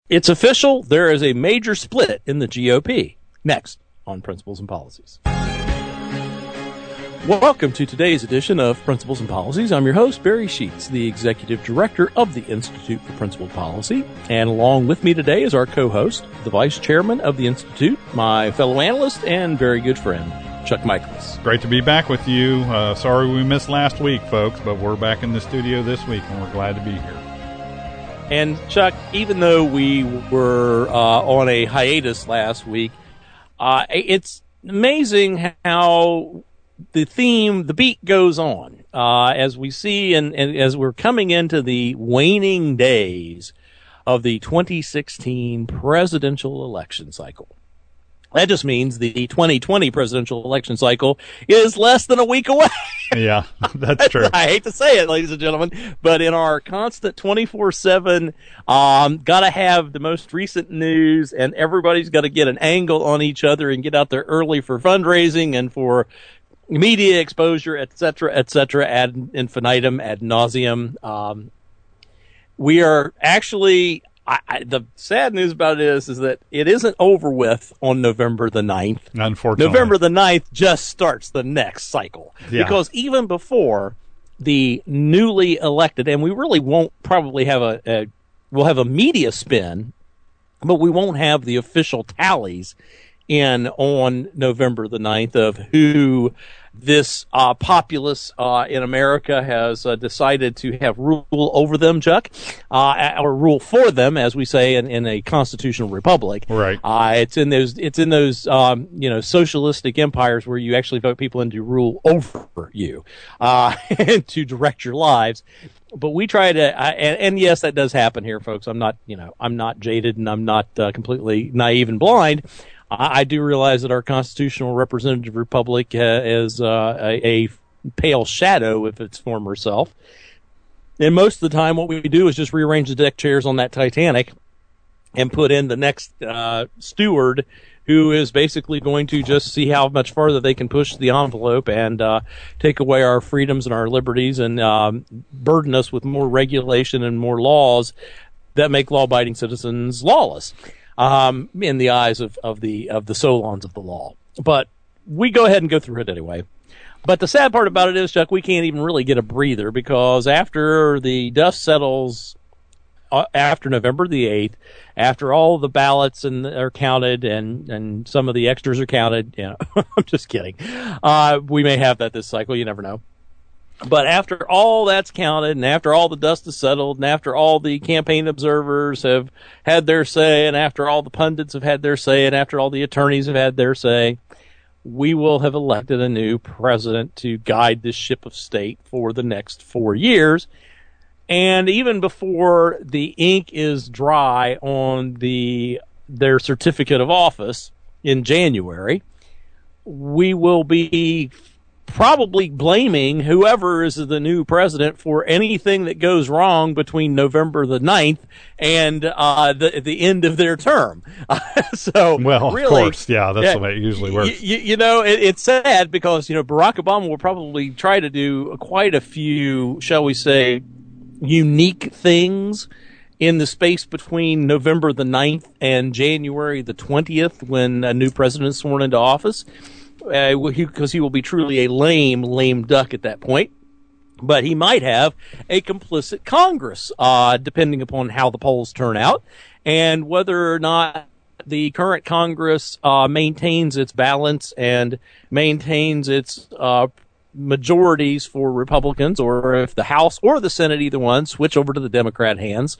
It's official. There is a major split in the GOP. Next on Principles and Policies. Welcome to today's edition of Principles and Policies. I'm your host, Barry Sheets, the Executive Director of the Institute for Principled Policy. And along with me today is our co-host, the Vice Chairman of the Institute, my fellow analyst and very good friend, Chuck Michaelis. Great to be back with you. Sorry we missed last week, folks, but we're back in the studio this week, and we're glad to be here. And Chuck, even though we were on a hiatus last week, it's amazing how the beat goes on as we see and as we're coming into the waning days of the 2016 presidential election cycle. That just means the 2020 presidential election cycle is less than a week away. Yeah, that's true. I hate to say it, ladies and gentlemen, but in our constant 24/7, gotta have the most recent news, and everybody's got to get an angle on each other and get out there early for fundraising and for media exposure, et cetera, ad infinitum, ad nauseum. We are actually... the sad news about it is that it isn't over with on November the 9th. Unfortunately. November the 9th just starts the next cycle. Yeah. Because even before the newly elected, and we really won't probably have we'll have a media spin, but we won't have the official tallies on November the 9th of who this populace in America has decided to have rule over them, Chuck, or rule for them, as we say in a constitutional republic. Right. It's in those socialistic empires where you actually vote people in to rule over you and to direct your lives. But we try to, and yes, that does happen here, folks. I'm not jaded, and I'm not completely naive and blind. I do realize that our constitutional representative republic is a pale shadow of its former self. And most of the time what we do is just rearrange the deck chairs on that Titanic and put in the next steward who is basically going to just see how much farther they can push the envelope and take away our freedoms and our liberties and burden us with more regulation and more laws that make law-abiding citizens lawless. In the eyes of the Solons of the law. But we go ahead and go through it anyway. But the sad part about it is, Chuck, we can't even really get a breather because after the dust settles after November the 8th, after all the ballots are counted and some of the extras are counted, I'm just kidding. We may have that this cycle, you never know. But after all that's counted, and after all the dust is settled, and after all the campaign observers have had their say, and after all the pundits have had their say, and after all the attorneys have had their say, we will have elected a new president to guide this ship of state for the next 4 years. And even before the ink is dry on their certificate of office in January, we will be probably blaming whoever is the new president for anything that goes wrong between November the 9th and the end of their term. Well, really, of course, yeah, that's the way it usually works. It's sad because, Barack Obama will probably try to do quite a few, shall we say, unique things in the space between November the 9th and January the 20th when a new president is sworn into office. Because he will be truly a lame duck at that point. But he might have a complicit Congress, depending upon how the polls turn out, and whether or not the current Congress maintains its balance and maintains its majorities for Republicans, or if the House or the Senate, either one, switch over to the Democrat hands.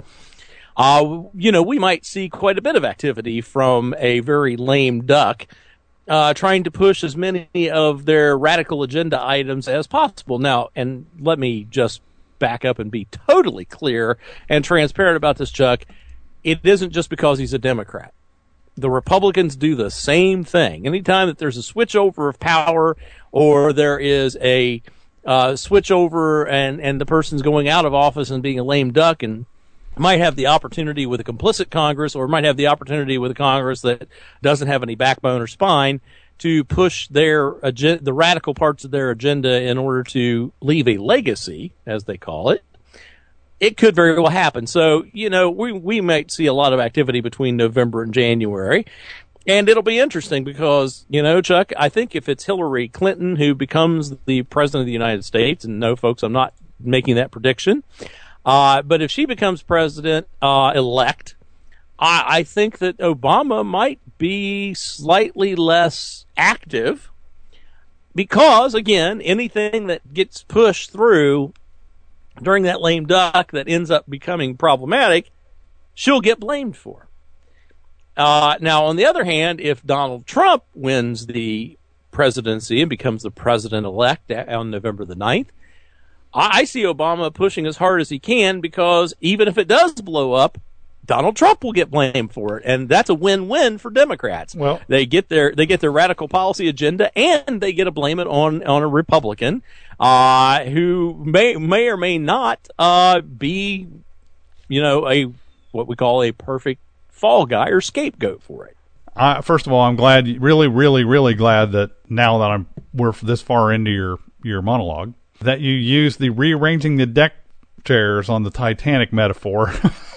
We might see quite a bit of activity from a very lame duck trying to push as many of their radical agenda items as possible. Now, and let me just back up and be totally clear and transparent about this, Chuck. It isn't just because he's a Democrat. The Republicans do the same thing. Anytime that there's a switchover of power or there is a switchover and the person's going out of office and being a lame duck and might have the opportunity with a complicit Congress or might have the opportunity with a Congress that doesn't have any backbone or spine to push the radical parts of their agenda in order to leave a legacy, as they call it. it could very well happen. So, we might see a lot of activity between November and January. And it'll be interesting because, Chuck, I think if it's Hillary Clinton who becomes the president of the United States, and no, folks, I'm not making that prediction, but if she becomes president elect, I think that Obama might be slightly less active because, again, anything that gets pushed through during that lame duck that ends up becoming problematic, she'll get blamed for. Now, on the other hand, if Donald Trump wins the presidency and becomes the president-elect on November the 9th, I see Obama pushing as hard as he can because even if it does blow up, Donald Trump will get blamed for it, and that's a win-win for Democrats. Well, they get their radical policy agenda, and they get to blame it on a Republican who may or may not be, a what we call a perfect fall guy or scapegoat for it. First of all, I'm glad, really, really, really glad that now that we're this far into your monologue, that you use the rearranging the deck chairs on the Titanic metaphor.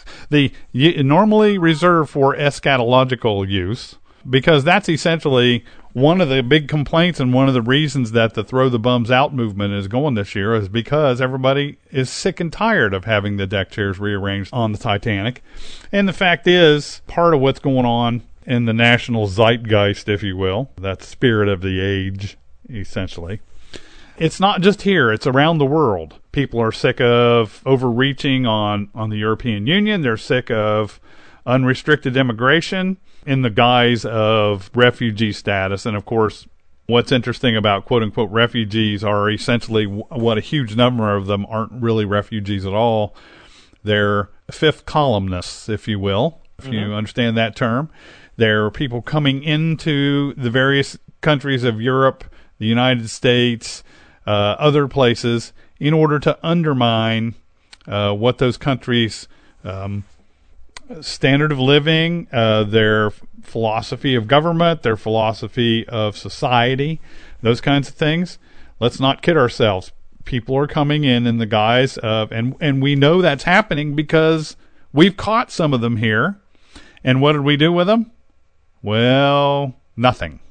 Normally reserved for eschatological use, because that's essentially one of the big complaints and one of the reasons that the throw the bums out movement is going this year is because everybody is sick and tired of having the deck chairs rearranged on the Titanic. And the fact is, part of what's going on in the national zeitgeist, if you will, that spirit of the age, essentially, it's not just here, it's around the world. People are sick of overreaching on the European Union. They're sick of unrestricted immigration in the guise of refugee status. And, of course, what's interesting about quote-unquote refugees are essentially what a huge number of them aren't really refugees at all. They're fifth columnists, if you will, if you understand that term. They're people coming into the various countries of Europe, the United States, other places, in order to undermine what those countries' standard of living, their philosophy of government, their philosophy of society, those kinds of things. Let's not kid ourselves. People are coming in the guise of, and we know that's happening because we've caught some of them here. And what did we do with them? Well, nothing.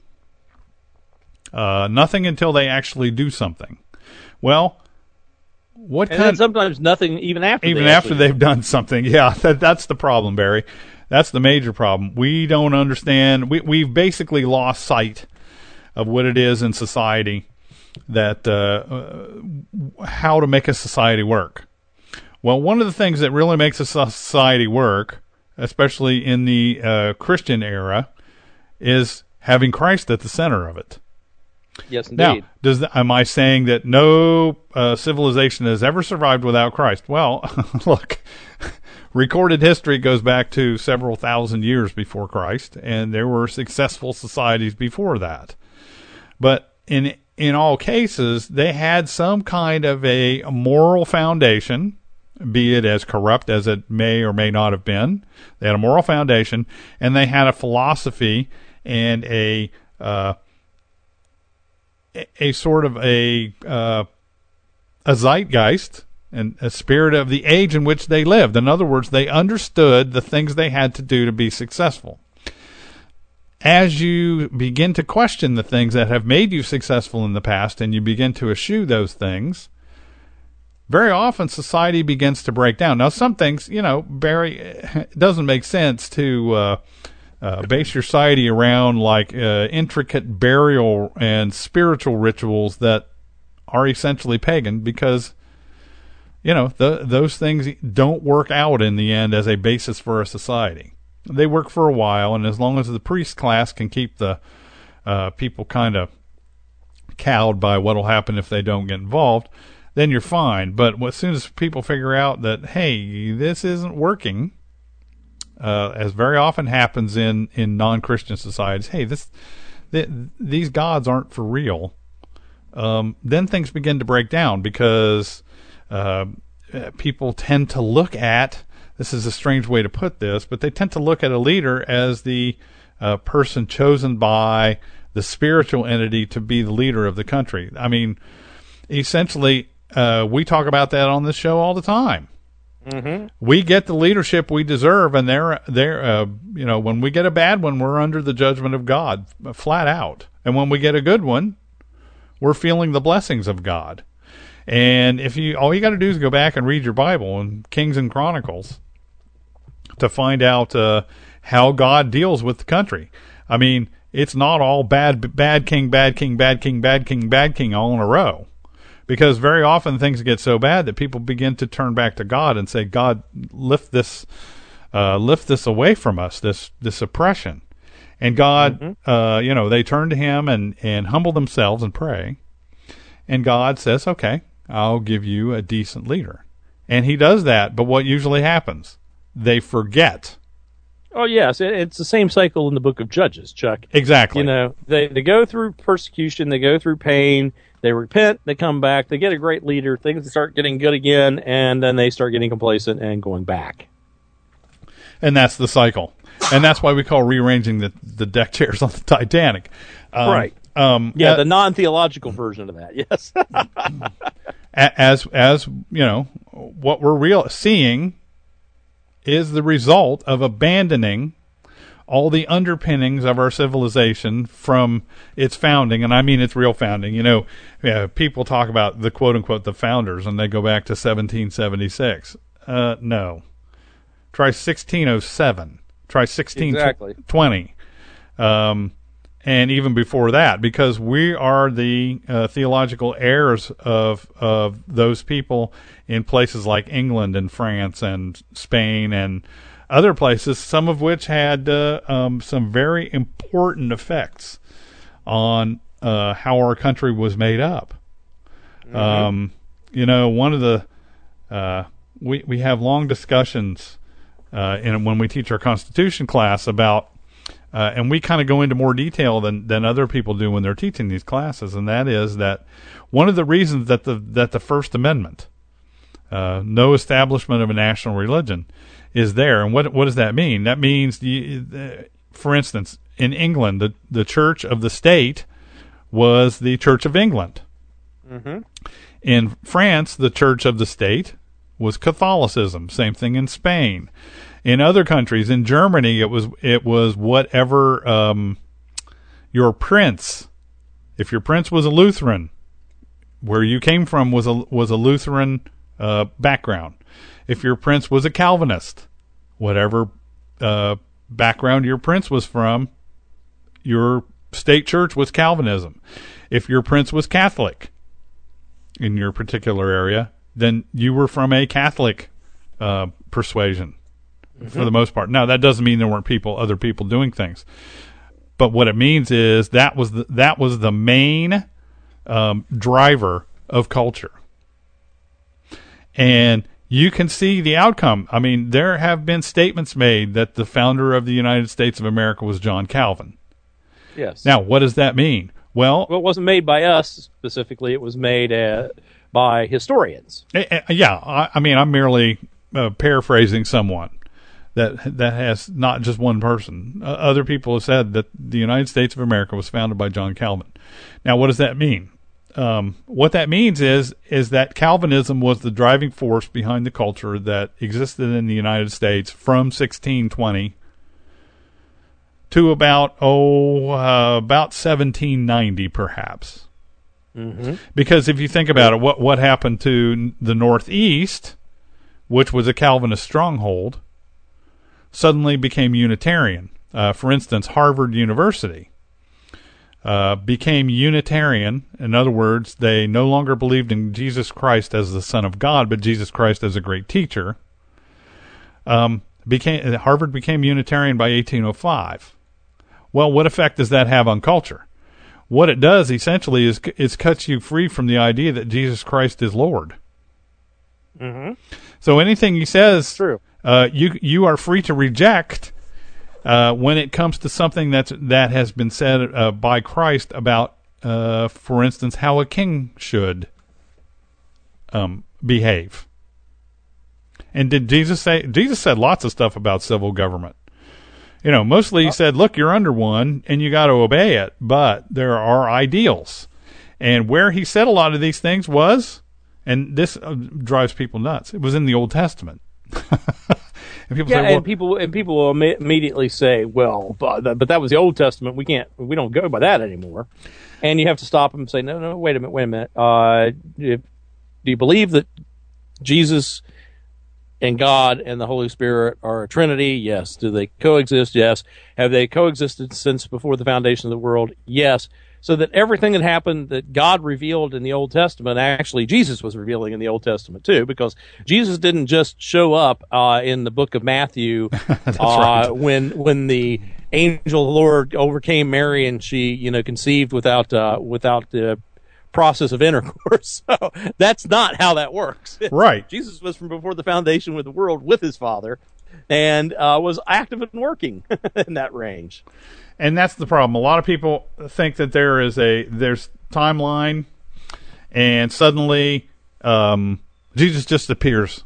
Nothing until they actually do something. Well, sometimes nothing even after they've done something. Yeah, that's the problem, Barry. That's the major problem. We don't understand. We've basically lost sight of what it is in society, that how to make a society work. Well, one of the things that really makes a society work, especially in the Christian era, is having Christ at the center of it. Yes, indeed. Now, am I saying that no civilization has ever survived without Christ? Well, look, recorded history goes back to several thousand years before Christ, and there were successful societies before that. But in all cases, they had some kind of a moral foundation, be it as corrupt as it may or may not have been. They had a moral foundation, and they had a philosophy and a sort of a zeitgeist and a spirit of the age in which they lived. In other words, they understood the things they had to do to be successful. As you begin to question the things that have made you successful in the past and you begin to eschew those things, very often society begins to break down. Now, some things, Barry, it doesn't make sense to base your society around like intricate burial and spiritual rituals that are essentially pagan, because those things don't work out in the end as a basis for a society. They work for a while, and as long as the priest class can keep the people kind of cowed by what will happen if they don't get involved, then you're fine. But as soon as people figure out that, hey, this isn't working, as very often happens in non-Christian societies, hey, these gods aren't for real, then things begin to break down, because people tend to look at, this is a strange way to put this, but they tend to look at a leader as the person chosen by the spiritual entity to be the leader of the country. I mean, essentially, we talk about that on this show all the time. We get the leadership we deserve, and they're when we get a bad one, we're under the judgment of God, flat out. And when we get a good one, we're feeling the blessings of God. And all you got to do is go back and read your Bible and Kings and Chronicles to find out how God deals with the country. I mean, it's not all bad king, bad king, bad king, bad king, bad king all in a row. Because very often things get so bad that people begin to turn back to God and say, God, lift this away from us, this oppression. And God, they turn to him and humble themselves and pray. And God says, okay, I'll give you a decent leader. And he does that, but what usually happens? They forget. Oh, yes. It's the same cycle in the book of Judges, Chuck. Exactly. They go through persecution, they go through pain, they repent, they come back, they get a great leader, things start getting good again, and then they start getting complacent and going back. And that's the cycle. And that's why we call rearranging the deck chairs on the Titanic. Right. The non-theological version of that, yes. as what we're seeing is the result of abandoning all the underpinnings of our civilization from its founding, and I mean its real founding. People talk about the quote-unquote the founders, and they go back to 1776. No. Try 1607. Try 1620. Exactly. And even before that, because we are the theological heirs of those people in places like England and France and Spain and other places, some of which had some very important effects on how our country was made up. Mm-hmm. One of the we have long discussions when we teach our Constitution class about. And we kind of go into more detail than other people do when they're teaching these classes, and that is that one of the reasons that the First Amendment, no establishment of a national religion, is there. And what does that mean? That means, for instance, in England, the Church of the State was the Church of England. Mm-hmm. In France, the Church of the State was Catholicism. Same thing in Spain. In other countries, in Germany, it was whatever your prince. If your prince was a Lutheran, where you came from was a Lutheran background. If your prince was a Calvinist, whatever background your prince was from, your state church was Calvinism. If your prince was Catholic in your particular area, then you were from a Catholic persuasion. Mm-hmm. For the most part. Now, that doesn't mean there weren't other people doing things, but what it means is that was the main driver of culture, and you can see the outcome. I mean, there have been statements made that the founder of the United States of America was John Calvin. Yes. Now, what does that mean? Well, it wasn't made by us specifically. It was made by historians. Yeah, I mean, I'm merely paraphrasing someone. That has not just one person. Other people have said that the United States of America was founded by John Calvin. Now, what does that mean? What that means is that Calvinism was the driving force behind the culture that existed in the United States from 1620 to about 1790, perhaps. Mm-hmm. Because if you think about it, what happened to the Northeast, which was a Calvinist stronghold, suddenly became Unitarian. For instance, Harvard University became Unitarian. In other words, they no longer believed in Jesus Christ as the Son of God, but Jesus Christ as a great teacher. Harvard became Unitarian by 1805. Well, what effect does that have on culture? What it does, essentially, is cuts you free from the idea that Jesus Christ is Lord. Mm-hmm. So anything he says... True. You are free to reject when it comes to something that has been said by Christ about, for instance, how a king should behave. And did Jesus say? Jesus said lots of stuff about civil government. Mostly he said, "Look, you're under one, and you got to obey it, but there are ideals." And where he said a lot of these things was, and this drives people nuts. It was in the Old Testament. And people Yeah, say, well, and people will immediately say, "Well, but that was the Old Testament. We don't go by that anymore." And you have to stop them and say, "No, wait a minute. Do you believe that Jesus and God and the Holy Spirit are a Trinity? Yes. Do they coexist? Yes. Have they coexisted since before the foundation of the world? Yes." So that everything that happened that God revealed in the Old Testament, actually Jesus was revealing in the Old Testament too, because Jesus didn't just show up in the book of Matthew right. when the angel of the Lord overcame Mary and she conceived without the process of intercourse. So that's not how that works. Right. Jesus was from before the foundation of the world with his Father, and was active and working in that range. And that's the problem. A lot of people think that there's timeline, and suddenly Jesus just appears.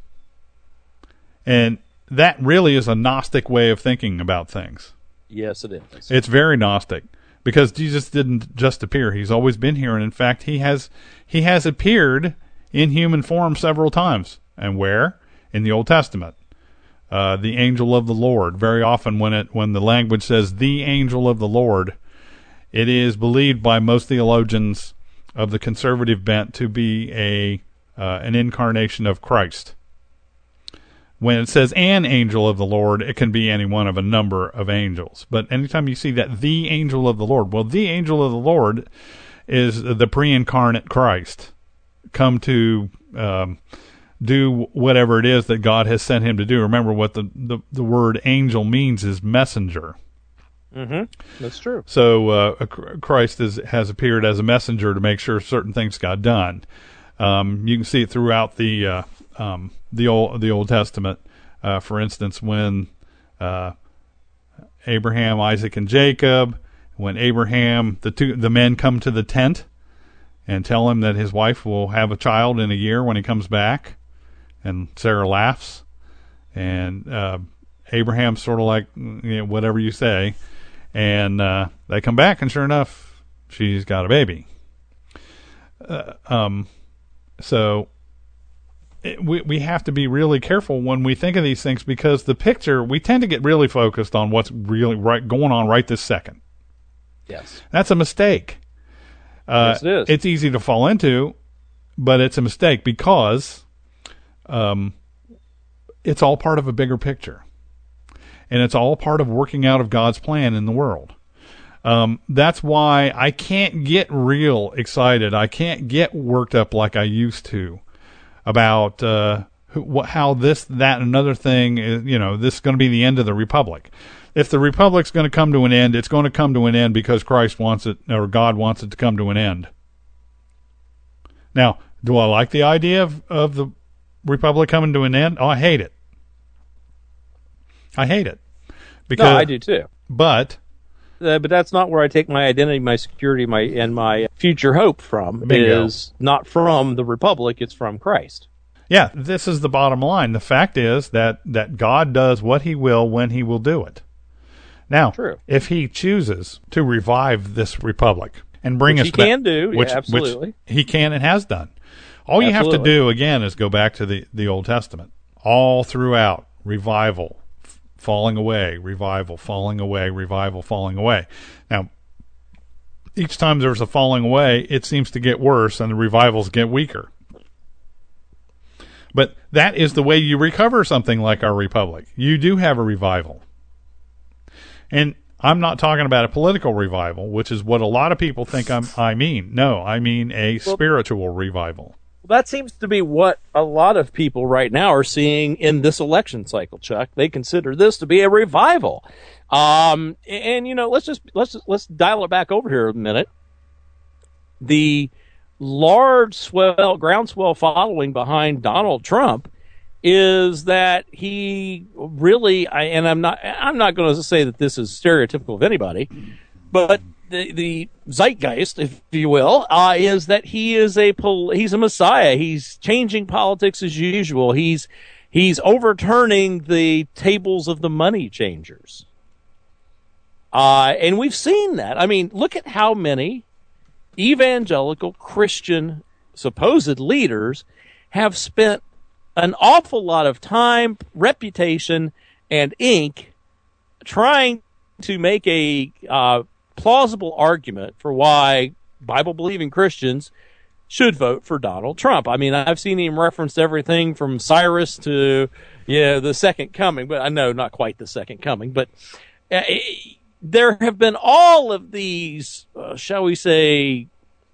And that really is a Gnostic way of thinking about things. Yes, it is. It's very Gnostic, because Jesus didn't just appear. He's always been here, and in fact, he has appeared in human form several times. And where? In the Old Testament. The angel of the Lord. Very often when the language says the angel of the Lord, it is believed by most theologians of the conservative bent to be an incarnation of Christ. When it says an angel of the Lord, it can be any one of a number of angels. But anytime you see that the angel of the Lord, well, the angel of the Lord is the pre-incarnate Christ come to do whatever it is that God has sent him to do. Remember, what the word angel means is messenger. Mm-hmm. That's true. So Christ has appeared as a messenger to make sure certain things got done. You can see it throughout the Old Testament. For instance, when Abraham, Isaac, and Jacob, when Abraham, the men come to the tent and tell him that his wife will have a child in a year when he comes back. And Sarah laughs, and Abraham's sort of like, whatever you say. And they come back, and sure enough, she's got a baby. So we have to be really careful when we think of these things, because the picture, we tend to get really focused on what's really going on right this second. Yes. That's a mistake. Yes, it is. It's easy to fall into, but it's a mistake, because it's all part of a bigger picture, and it's all part of working out of God's plan in the world. That's why I can't get real excited. I can't get worked up like I used to about how this, that, and another thing is. This is going to be the end of the Republic. If the Republic's going to come to an end, it's going to come to an end because Christ wants it, or God wants it to come to an end. Now, do I like the idea of the Republic coming to an end? Oh, I hate it. Because, no, I do too. But that's not where I take my identity, my security, and my future hope from. Bingo. Is not from the Republic; it's from Christ. Yeah, this is the bottom line. The fact is that God does what he will when he will do it. Now, True. If he chooses to revive this Republic and bring which us back, he can do, yeah, absolutely. Which he can and has done. All you have to do, again, is go back to the Old Testament. All throughout, revival, falling away, revival, falling away, revival, falling away. Now, each time there's a falling away, it seems to get worse and the revivals get weaker. But that is the way you recover something like our Republic. You do have a revival. And I'm not talking about a political revival, which is what a lot of people think I mean. No, I mean a spiritual revival. That seems to be what a lot of people right now are seeing in this election cycle, Chuck. They consider this to be a revival. And let's dial it back over here a minute. The large groundswell following behind Donald Trump is that he really, and I'm not going to say that this is stereotypical of anybody, but the zeitgeist, if you will, is that he's a messiah. He's changing politics as usual. He's overturning the tables of the money changers. And we've seen that. I mean, look at how many evangelical Christian supposed leaders have spent an awful lot of time, reputation, and ink trying to make a plausible argument for why Bible-believing Christians should vote for Donald Trump. I mean, I've seen him reference everything from Cyrus to the Second Coming, but I know not quite the Second Coming. But there have been all of these, shall we say,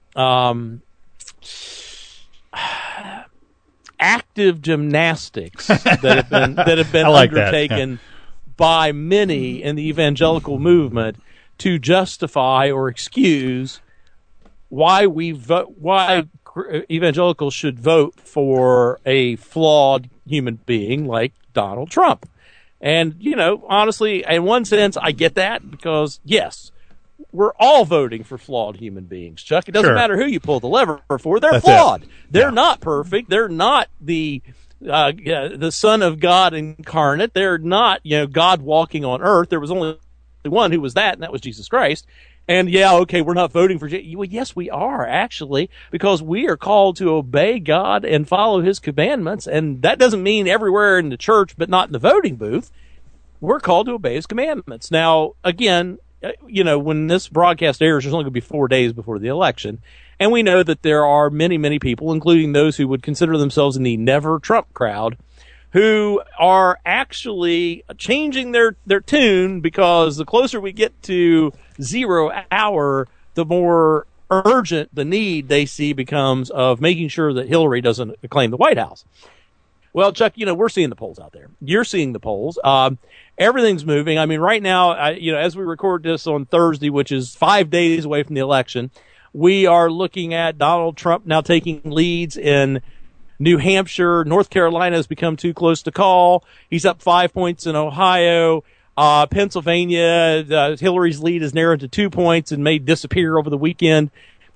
active gymnastics that have been undertaken by many in the evangelical movement to justify or excuse why evangelicals should vote for a flawed human being like Donald Trump. And, honestly, in one sense, I get that because, yes, we're all voting for flawed human beings, Chuck. It doesn't matter who you pull the lever for. They're flawed. They're not perfect. They're not the Son of God incarnate. They're not, God walking on earth. There was only one who was that, and that was Jesus Christ. And we're not voting for Jesus. Well, yes, we are, actually, because we are called to obey God and follow his commandments. And that doesn't mean everywhere in the church, but not in the voting booth. We're called to obey his commandments. Now, again, when this broadcast airs, there's only going to be 4 days before the election. And we know that there are many, many people, including those who would consider themselves in the never Trump crowd, who are actually changing their tune because the closer we get to 0 hour, the more urgent the need they see becomes of making sure that Hillary doesn't claim the White House. Well, Chuck, we're seeing the polls out there. You're seeing the polls. Everything's moving. I mean, right now, as we record this on Thursday, which is 5 days away from the election, we are looking at Donald Trump now taking leads in New Hampshire. North Carolina has become too close to call. He's up 5 points in Ohio. Pennsylvania, Hillary's lead is narrowed to 2 points and may disappear over the weekend.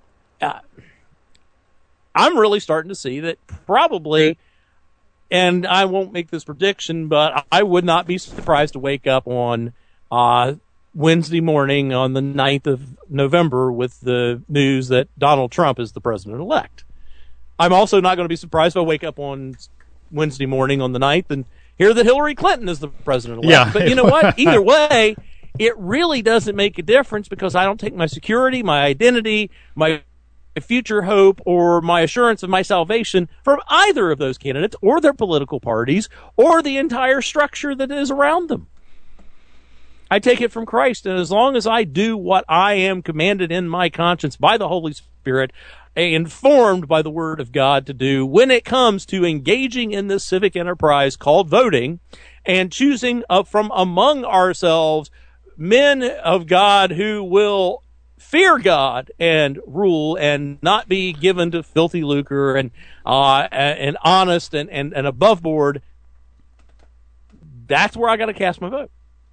I'm really starting to see that probably, and I won't make this prediction, but I would not be surprised to wake up on Wednesday morning on the 9th of November with the news that Donald Trump is the president-elect. I'm also not going to be surprised if I wake up on Wednesday morning on the 9th and hear that Hillary Clinton is the president-elect. Yeah. But you know what? Either way, it really doesn't make a difference because I don't take my security, my identity, my future hope, or my assurance of my salvation from either of those candidates or their political parties or the entire structure that is around them. I take it from Christ, and as long as I do what I am commanded in my conscience by the Holy Spirit, informed by the Word of God to do when it comes to engaging in this civic enterprise called voting and choosing from among ourselves men of God who will fear God and rule and not be given to filthy lucre and honest and above board, that's where I got to cast my vote.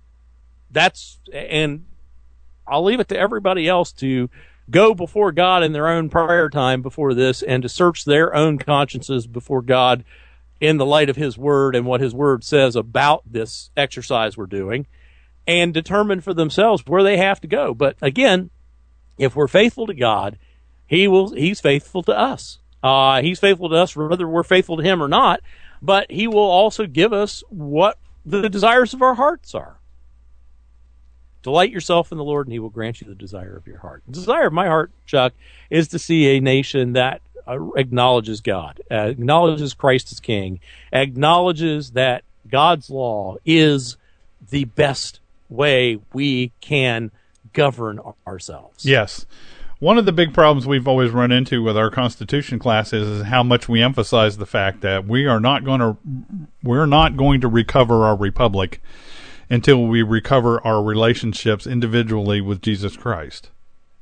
And I'll leave it to everybody else to go before God in their own prayer time before this and to search their own consciences before God in the light of his word and what his word says about this exercise we're doing and determine for themselves where they have to go. But again, if we're faithful to God, he's faithful to us. He's faithful to us whether we're faithful to him or not, but he will also give us what the desires of our hearts are. Delight yourself in the Lord, and he will grant you the desire of your heart. The desire of my heart, Chuck, is to see a nation that acknowledges God, acknowledges Christ as King, acknowledges that God's law is the best way we can govern ourselves. Yes. One of the big problems we've always run into with our Constitution class is how much we emphasize the fact that we're not going to recover our republic until we recover our relationships individually with Jesus Christ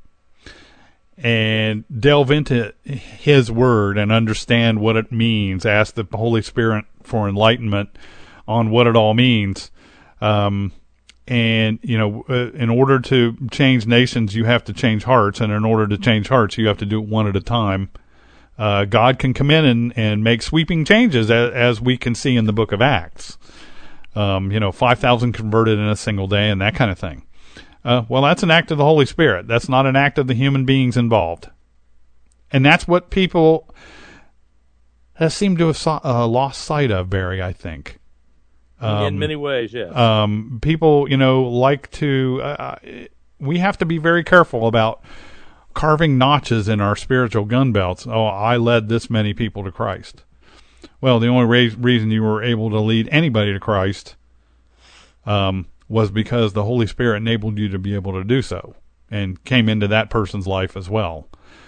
and delve into his word and understand what it means. Ask the Holy Spirit for enlightenment on what it all means. In order to change nations, you have to change hearts. And in order to change hearts, you have to do it one at a time. God can come in and make sweeping changes as we can see in the book of Acts. 5,000 converted in a single day and that kind of thing. Well, that's an act of the Holy Spirit. That's not an act of the human beings involved. And that's what people has seemed to have lost sight of, Barry, I think. In many ways, yes. People, like to... we have to be very careful about carving notches in our spiritual gun belts. Oh, I led this many people to Christ. Well, the only reason you were able to lead anybody to Christ was because the Holy Spirit enabled you to be able to do so and came into that person's life as well.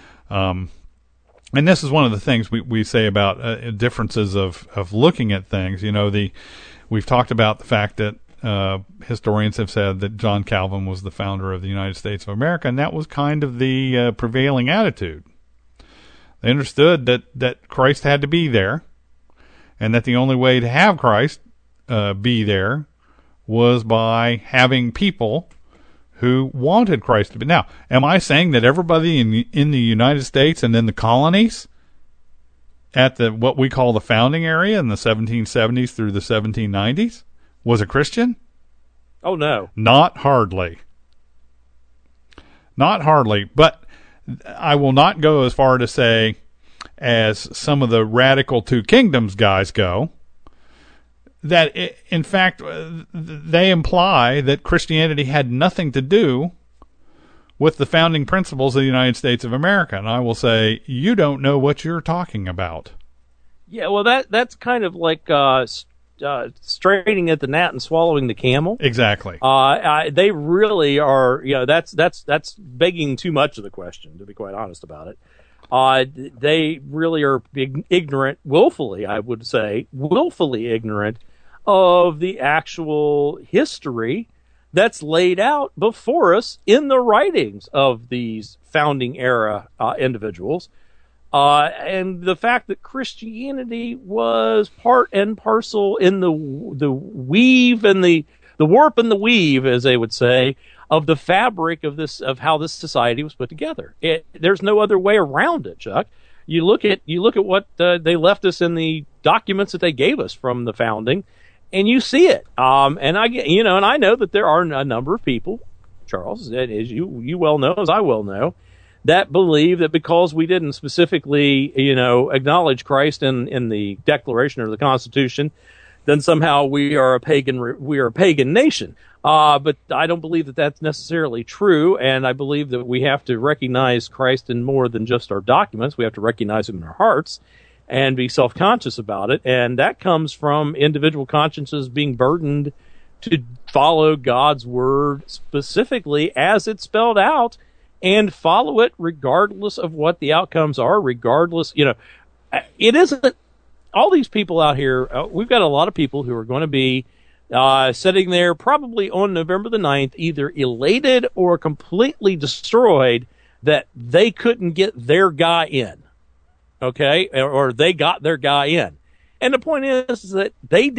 And this is one of the things we say about differences of looking at things. We've talked about the fact that historians have said that John Calvin was the founder of the United States of America, and that was kind of the prevailing attitude. They understood that Christ had to be there, and that the only way to have Christ be there was by having people who wanted Christ to be. Now, am I saying that everybody in the United States and in the colonies at what we call the founding area in the 1770s through the 1790s was a Christian? Oh, no. Not hardly. Not hardly. But I will not go as far to say, as some of the radical Two Kingdoms guys go, that in fact they imply that Christianity had nothing to do with the founding principles of the United States of America. And I will say, you don't know what you're talking about. Yeah, well, that's kind of like straining at the gnat and swallowing the camel. Exactly. They really are. That's begging too much of the question, to be quite honest about it. They really are ignorant, willfully, I would say, willfully ignorant of the actual history that's laid out before us in the writings of these founding era individuals. And the fact that Christianity was part and parcel in the weave and the warp and the weave, as they would say, of the fabric of how this society was put together. There's no other way around it, Chuck. You look at what they left us in the documents that they gave us from the founding, and you see it. And I know that there are a number of people, Charles, as you well know, as I well know, that believe that because we didn't specifically, acknowledge Christ in the Declaration or the Constitution, then somehow we are a pagan nation. But I don't believe that that's necessarily true, and I believe that we have to recognize Christ in more than just our documents. We have to recognize him in our hearts and be self-conscious about it, and that comes from individual consciences being burdened to follow God's word specifically as it's spelled out and follow it regardless of what the outcomes are, regardless, it isn't all these people out here. We've got a lot of people who are going to be sitting there probably on November the 9th, either elated or completely destroyed that they couldn't get their guy in, okay, or they got their guy in. And the point is that they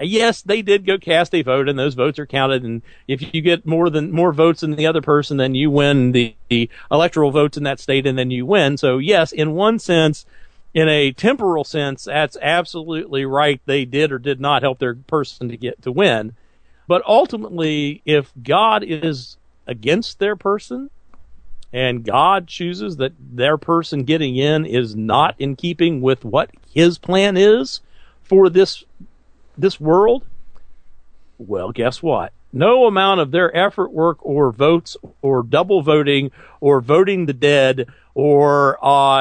did go cast a vote, and those votes are counted. And if you get more votes than the other person, then you win the electoral votes in that state, and then you win. So yes, in one sense, in a temporal sense, that's absolutely right. They did or did not help their person to win. But ultimately, if God is against their person, and God chooses that their person getting in is not in keeping with what his plan is for this world, well, guess what? No amount of their effort, work, or votes, or double voting, or voting the dead, or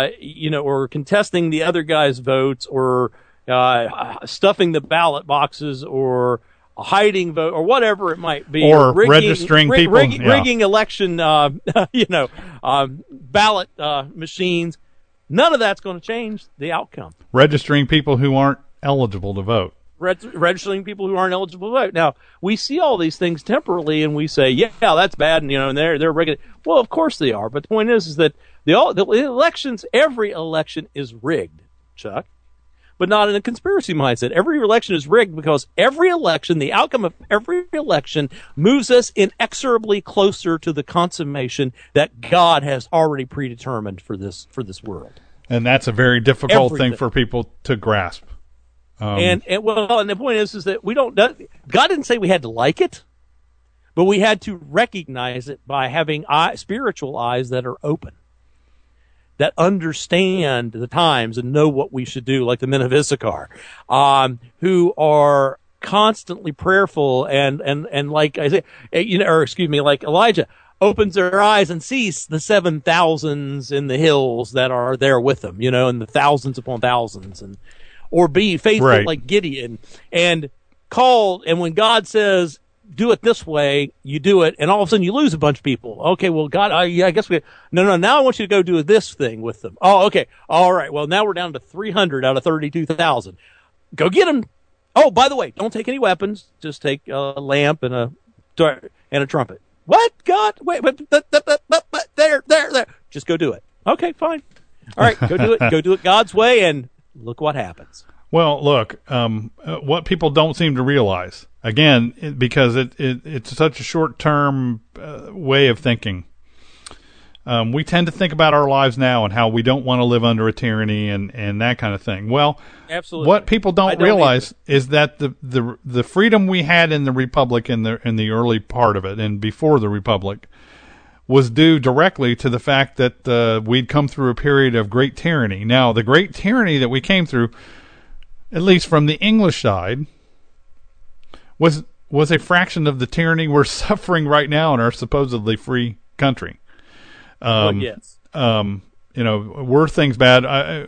or contesting the other guy's votes, or stuffing the ballot boxes, or hiding vote, or whatever it might be, or registering people, rigging election, ballot machines. None of that's going to change the outcome. Registering people who aren't eligible to vote. Registering people who aren't eligible to vote. Now, we see all these things temporally, and we say, yeah, that's bad, and and they're regular. Well, of course they are, but the point is that the elections, every election is rigged, Chuck, but not in a conspiracy mindset. Every election is rigged because every election, the outcome of every election, moves us inexorably closer to the consummation that God has already predetermined for this world. And that's a very difficult thing for people to grasp. And the point is that God didn't say we had to like it, but we had to recognize it by having spiritual eyes that are open. that understand the times and know what we should do, like the men of Issachar, who are constantly prayerful and like I say, like Elijah opens their eyes and sees the 7,000s in the hills that are there with them, and the thousands upon thousands, or be faithful like Gideon and called. And when God says, do it this way, you do it, and all of a sudden you lose a bunch of people. Okay, well, God, I guess no, now I want you to go do this thing with them. Oh, okay, all right, well, now we're down to 300 out of 32,000. Go get them. Oh, by the way, don't take any weapons. Just take a lamp and a trumpet. What? God? Wait, there. Just go do it. Okay, fine. All right, go do it. Go do it God's way, and look what happens. Well, look, what people don't seem to realize, again, because it's such a short-term way of thinking. We tend to think about our lives now and how we don't want to live under a tyranny and that kind of thing. Well, absolutely. What people don't realize is that the freedom we had in the Republic in the early part of it and before the Republic was due directly to the fact that we'd come through a period of great tyranny. Now, the great tyranny that we came through, at least from the English side, was a fraction of the tyranny we're suffering right now in our supposedly free country. Yes. Were things bad?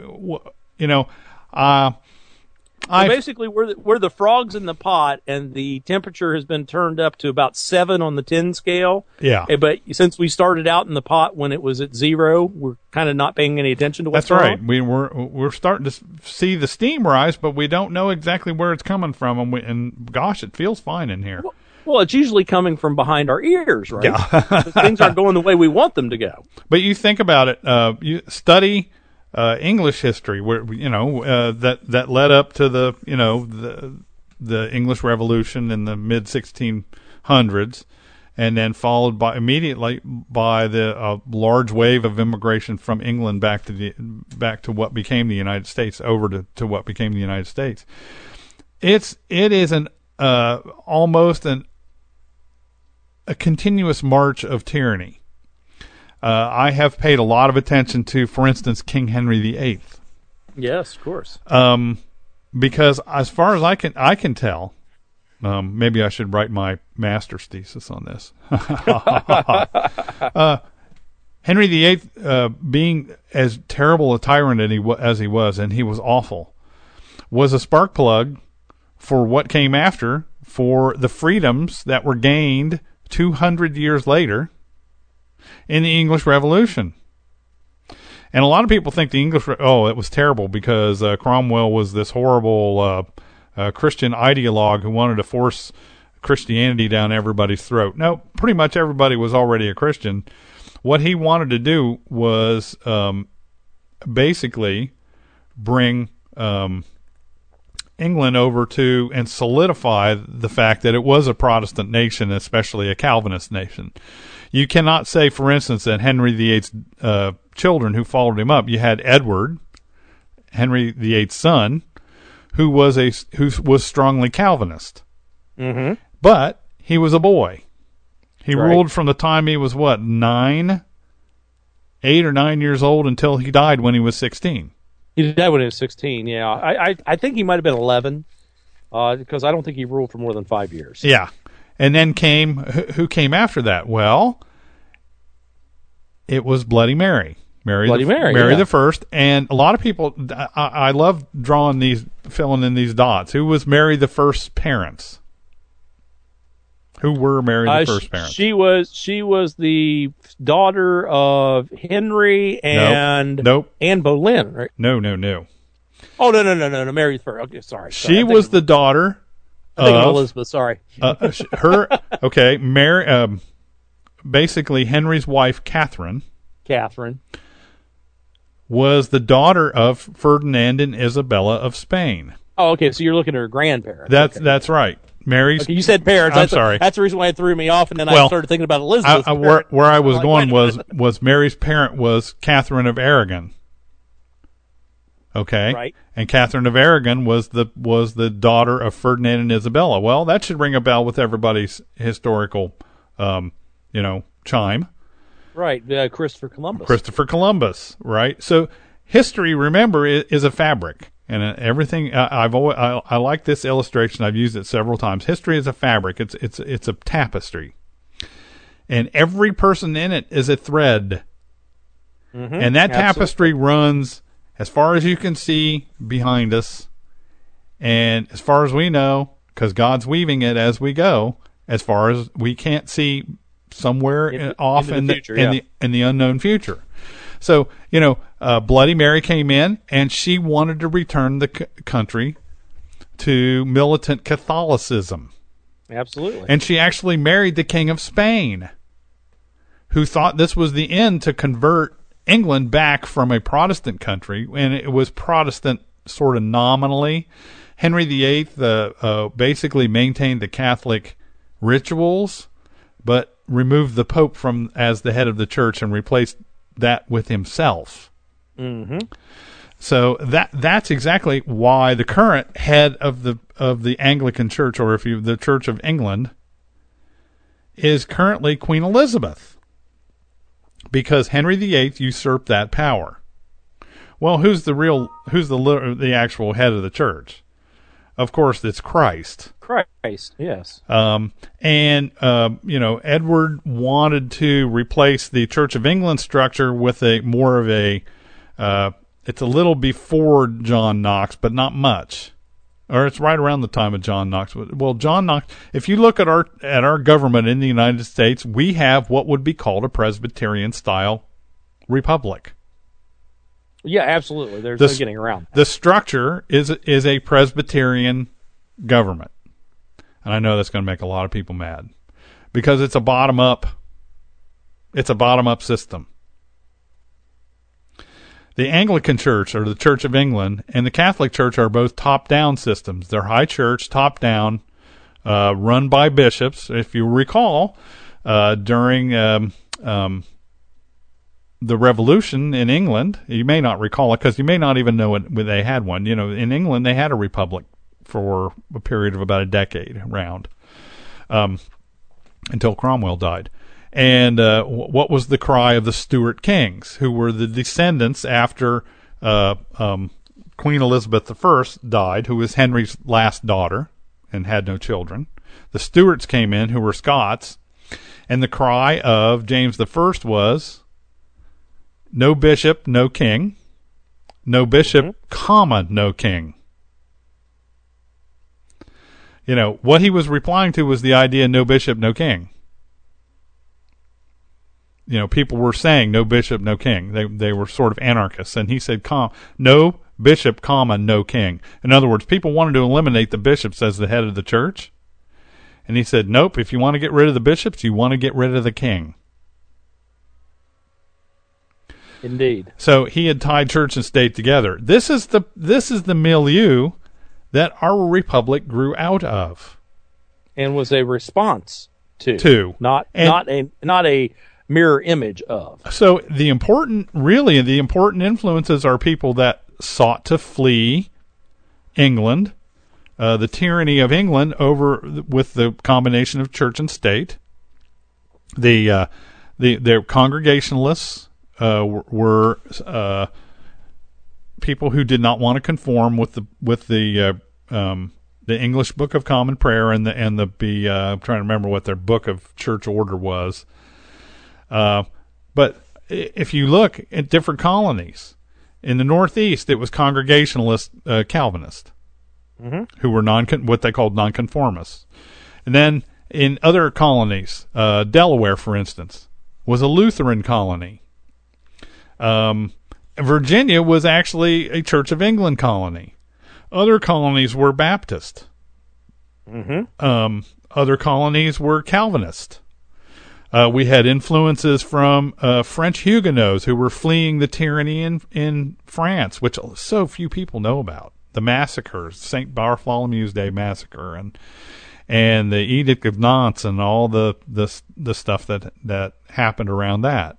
Basically, we're the frogs in the pot, and the temperature has been turned up to about 7 on the 10 scale. Yeah. But since we started out in the pot when it was at 0, we're kind of not paying any attention to what's going on. That's right. We're starting to see the steam rise, but we don't know exactly where it's coming from, and gosh, it feels fine in here. Well, it's usually coming from behind our ears, right? Yeah. Things aren't going the way we want them to go. But you think about it. You study English history, where that led up to the English Revolution in the mid 1600s, and then followed immediately by the large wave of immigration from England back to what became the United States, over to what became the United States. It is almost a continuous march of tyranny. I have paid a lot of attention to, for instance, King Henry VIII. Yes, of course. Because as far as I can tell, maybe I should write my master's thesis on this. Henry VIII, being as terrible a tyrant as he was, and he was awful, was a spark plug for what came after, for the freedoms that were gained 200 years later in the English Revolution. And a lot of people think it was terrible because Cromwell was this horrible Christian ideologue who wanted to force Christianity down everybody's throat. No, pretty much everybody was already a Christian. What he wanted to do was basically bring England over to and solidify the fact that it was a Protestant nation, especially a Calvinist nation. You cannot say, for instance, that Henry VIII's children who followed him up, you had Edward, Henry VIII's son, who was strongly Calvinist. Mm-hmm. But he was a boy. He Right. ruled from the time he was 8 or 9 years old until he died when he was 16. He died when he was 16, yeah. I think he might have been 11, because I don't think he ruled for more than 5 years. Yeah. And then who came after that? Well, it was Bloody Mary. Mary yeah. the First. And a lot of people, I love filling in these dots. Who was Mary the First's parents? Who were Mary the First's parents? She was the daughter of Henry and Nope. Anne Boleyn, right? No. Oh, no, Mary the First. Okay, sorry. She was the daughter of Elizabeth, sorry. Mary, basically Henry's wife, Catherine, was the daughter of Ferdinand and Isabella of Spain. Oh, okay, so you're looking at her grandparents. That's right. Mary's. Okay, you said parents. I'm sorry. That's the reason why it threw me off, and then I started thinking about Elizabeth. Where I was going was Mary's parent was Catherine of Aragon. Okay, right. And Catherine of Aragon was the daughter of Ferdinand and Isabella. Well, that should ring a bell with everybody's historical, chime. Right, Christopher Columbus. Christopher Columbus, right? So history, remember, is a fabric, and everything. I like this illustration. I've used it several times. History is a fabric. It's a tapestry, and every person in it is a thread, and that tapestry runs as far as you can see behind us, and as far as we know, because God's weaving it as we go, as far as we can't see somewhere off in the unknown future. So, Bloody Mary came in, and she wanted to return the country to militant Catholicism. Absolutely. And she actually married the King of Spain, who thought this was the end to convert England back from a Protestant country, and it was Protestant sort of nominally. Henry VIII basically maintained the Catholic rituals, but removed the Pope from as the head of the church and replaced that with himself. So that's exactly why the current head of the Anglican Church, or the Church of England, is currently Queen Elizabeth, because Henry VIII usurped that power. Well, who's the actual head of the church? Of course, it's Christ. Christ, yes. Edward wanted to replace the Church of England structure with it's a little before John Knox, but not much. Or it's right around the time of John Knox. Well, John Knox, if you look at our government in the United States, we have what would be called a Presbyterian-style republic. Yeah, absolutely. There's no getting around. The structure is a Presbyterian government. And I know that's going to make a lot of people mad, because it's a bottom-up system. The Anglican Church, or the Church of England, and the Catholic Church are both top-down systems. They're high church, top-down, run by bishops. If you recall, during the Revolution in England, you may not recall it because you may not even know it when they had one. In England, they had a republic for a period of about a decade around, until Cromwell died. And what was the cry of the Stuart kings, who were the descendants after Queen Elizabeth I died, who was Henry's last daughter and had no children. The Stuarts came in, who were Scots, and the cry of James I was, no bishop, no king. No bishop, comma, no king. What he was replying to was the idea, no bishop, no king. People were saying no bishop, no king. They were sort of anarchists. And he said, no bishop, comma, no king. In other words, people wanted to eliminate the bishops as the head of the church. And he said, nope, if you want to get rid of the bishops, you want to get rid of the king. Indeed. So he had tied church and state together. This is the milieu that our republic grew out of, and was a response to not a mirror image of. So the important influences are people that sought to flee England, the tyranny of England with the combination of church and state. Their Congregationalists were people who did not want to conform with the English Book of Common Prayer and I'm trying to remember what their book of church order was. But if you look at different colonies in the Northeast, it was Congregationalist Calvinist, who were what they called nonconformists. And then in other colonies, Delaware, for instance, was a Lutheran colony. Virginia was actually a Church of England colony. Other colonies were Baptist. Other colonies were Calvinist. We had influences from French Huguenots who were fleeing the tyranny in France, which so few people know about. The massacres, St. Bartholomew's Day massacre, and the Edict of Nantes, and all the stuff that happened around that.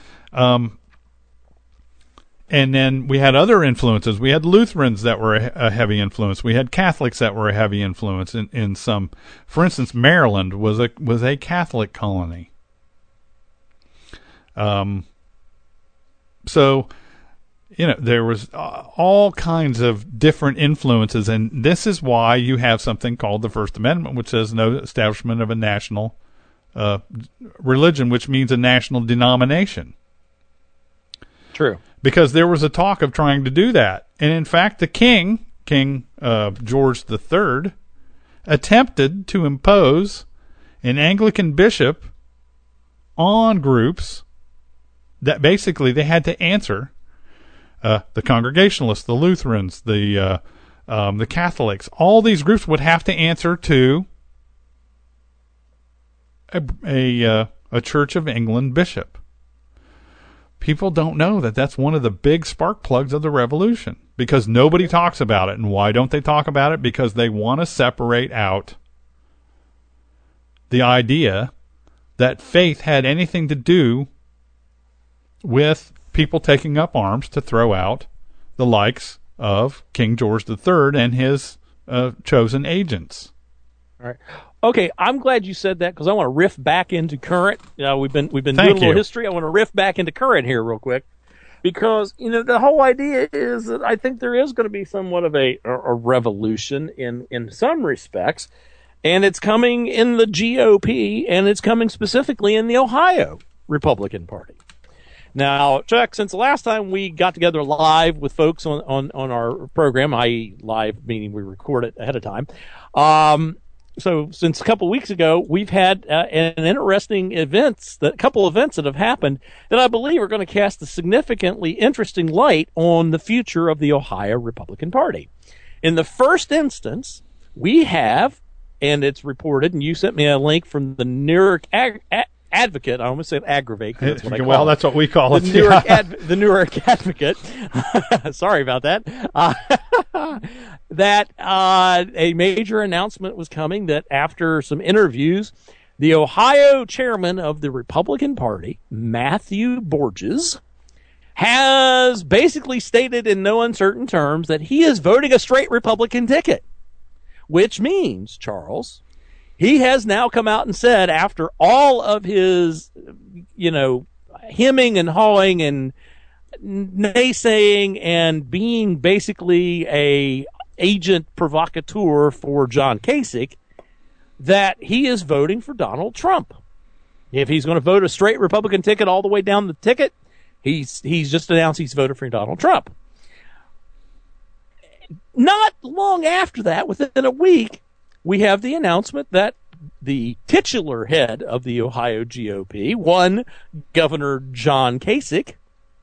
And then we had other influences. We had Lutherans that were a heavy influence. We had Catholics that were a heavy influence in some. For instance, Maryland was a Catholic colony. So, there was all kinds of different influences, and this is why you have something called the First Amendment, which says no establishment of a national religion, which means a national denomination. True. Because there was a talk of trying to do that. And in fact, the King George III, attempted to impose an Anglican bishop on groups that basically they had to answer. The Congregationalists, the Lutherans, the Catholics, all these groups would have to answer to a Church of England bishop. People don't know that that's one of the big spark plugs of the revolution, because nobody talks about it. And why don't they talk about it? Because they want to separate out the idea that faith had anything to do with people taking up arms to throw out the likes of King George III and his chosen agents. All right. Okay, I'm glad you said that, because I want to riff back into current. We've been doing a little history. I want to riff back into current here real quick, because the whole idea is that I think there is going to be somewhat of a revolution in some respects, and it's coming in the GOP, and it's coming specifically in the Ohio Republican Party. Now, Chuck, since the last time we got together live with folks on our program, i.e. live meaning we record it ahead of time, so since a couple of weeks ago, we've had an interesting couple events that have happened that I believe are going to cast a significantly interesting light on the future of the Ohio Republican Party. In the first instance, we have, and it's reported, and you sent me a link from the New York Advocate. I almost said aggravate. That's what I call that's what we call it. The New York Advocate. Sorry about that. That a major announcement was coming that after some interviews, the Ohio chairman of the Republican Party, Matthew Borges, has basically stated in no uncertain terms that he is voting a straight Republican ticket, which means, Charles, he has now come out and said, after all of his, hemming and hawing and naysaying and being basically a agent provocateur for John Kasich, that he is voting for Donald Trump. If he's going to vote a straight Republican ticket all the way down the ticket, he's just announced he's voted for Donald Trump. Not long after that, within a week, we have the announcement that the titular head of the Ohio GOP, one Governor John Kasich,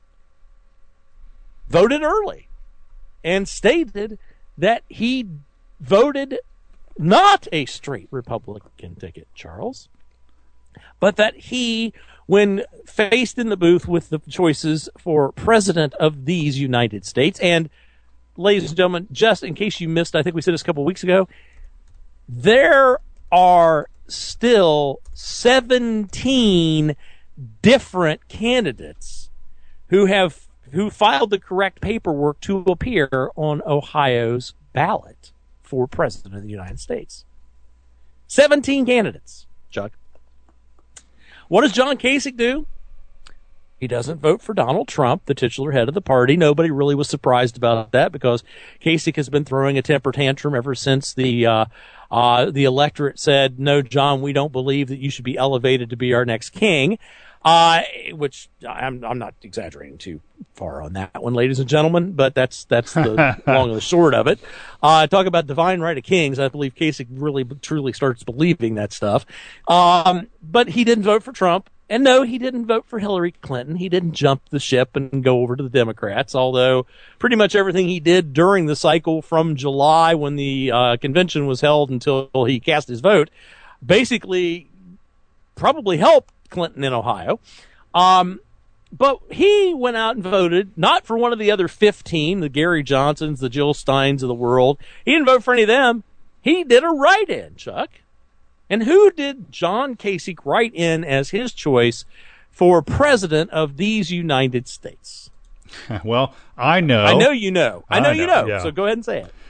voted early and stated that he voted not a straight Republican ticket, Charles, but that he, when faced in the booth with the choices for president of these United States, and ladies and gentlemen, just in case you missed, I think we said this a couple of weeks ago, there are still 17 different candidates who filed the correct paperwork to appear on Ohio's ballot for president of the United States. 17 candidates, Chuck. What does John Kasich do? He doesn't vote for Donald Trump, the titular head of the party. Nobody really was surprised about that, because Kasich has been throwing a temper tantrum ever since the electorate said, "No, John, we don't believe that you should be elevated to be our next king." Which I'm not exaggerating too far on that one, ladies and gentlemen, but that's the long and the short of it. Talk about divine right of kings. I believe Kasich really truly starts believing that stuff. But he didn't vote for Trump. And no, he didn't vote for Hillary Clinton. He didn't jump the ship and go over to the Democrats, although pretty much everything he did during the cycle from July, when the convention was held, until he cast his vote, basically probably helped Clinton in Ohio. But he went out and voted not for one of the other 15, the Gary Johnsons, the Jill Steins of the world. He didn't vote for any of them. He did a write-in, Chuck. And who did John Kasich write in as his choice for president of these United States? Well, I know. I know you know. I know you know. Yeah. So go ahead and say it.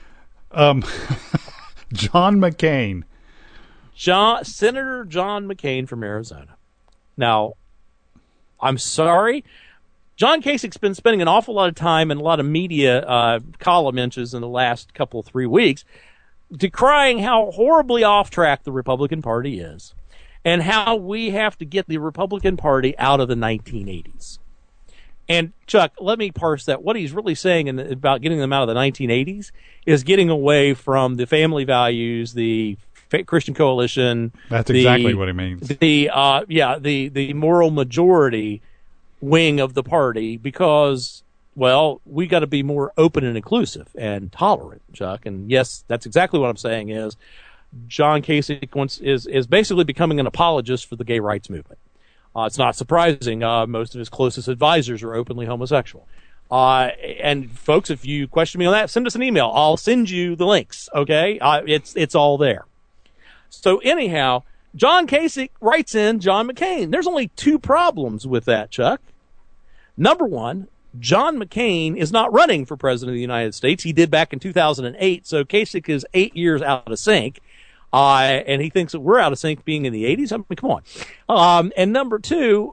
John McCain. Senator John McCain from Arizona. Now, I'm sorry. John Kasich's been spending an awful lot of time and a lot of media column inches in the last 3 weeks decrying how horribly off track the Republican Party is and how we have to get the Republican Party out of the 1980s. And, Chuck, let me parse that. What he's really saying about getting them out of the 1980s is getting away from the family values, the Christian Coalition. That's exactly what he means. The moral majority wing of the party because, well, we got to be more open and inclusive and tolerant, Chuck. And, yes, that's exactly what I'm saying is John Kasich is basically becoming an apologist for the gay rights movement. It's not surprising. Most of his closest advisors are openly homosexual. And folks, if you question me on that, send us an email. I'll send you the links. Okay. It's all there. So anyhow, John Kasich writes in John McCain. There's only 2 problems with that, Chuck. Number one, John McCain is not running for president of the United States. He did back in 2008. So Kasich is 8 years out of sync. And he thinks that we're out of sync being in the 80s. I mean, come on. And number 2,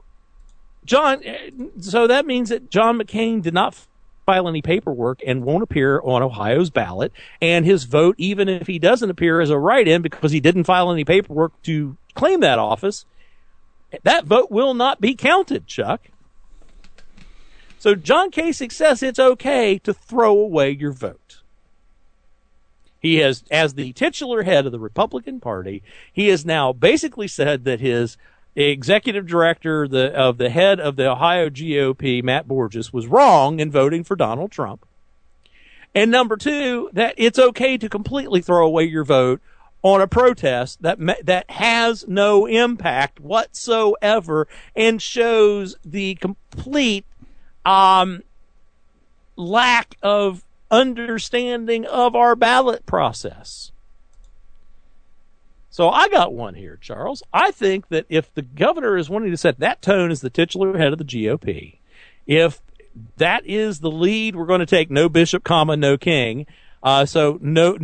so that means that John McCain did not file any paperwork and won't appear on Ohio's ballot. And his vote, even if he doesn't appear as a write-in because he didn't file any paperwork to claim that office, that vote will not be counted, Chuck. So John Kasich says it's okay to throw away your vote. He has, as the titular head of the Republican Party, he has now basically said that his executive director of the head of the Ohio GOP, Matt Borges, was wrong in voting for Donald Trump. And number 2, that it's okay to completely throw away your vote on a protest that has no impact whatsoever and shows the complete lack of understanding of our ballot process. So I got one here, Charles. I think that if the governor is wanting to set that tone as the titular head of the GOP, if that is the lead we're going to take, no bishop, no king, so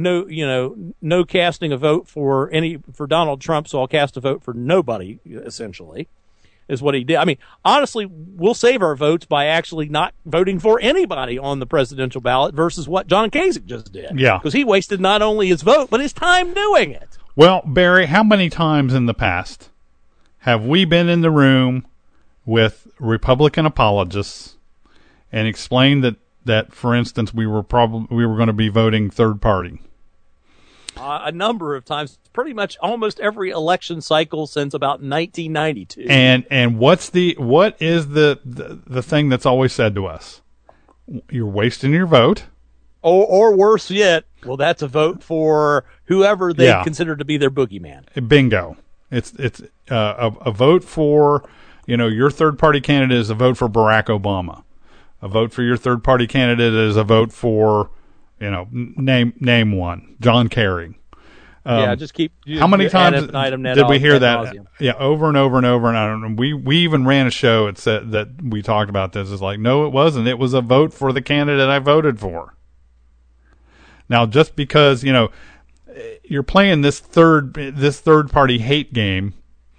no casting a vote for Donald Trump, so I'll cast a vote for nobody, essentially, is what he did. I mean, honestly, we'll save our votes by actually not voting for anybody on the presidential ballot versus what John Kasich just did. Yeah. Because he wasted not only his vote, but his time doing it. Well, Barry, how many times in the past have we been in the room with Republican apologists and explained that for instance, we were going to be voting third party? A number of times, pretty much almost every election cycle since about 1992. And what is the thing that's always said to us? You're wasting your vote. Or worse yet, well, that's a vote for whoever they consider to be their boogeyman. Bingo. It's a vote for, your third party candidate is a vote for Barack Obama. A vote for your third party candidate is a vote for, name one, John Kerry. Just keep. How many times did we hear that? Yeah, over and over and over. And I don't know. We even ran a show. It said that we talked about this. It's like, no, it wasn't. It was a vote for the candidate I voted for. Now, just because you're playing this third party hate game,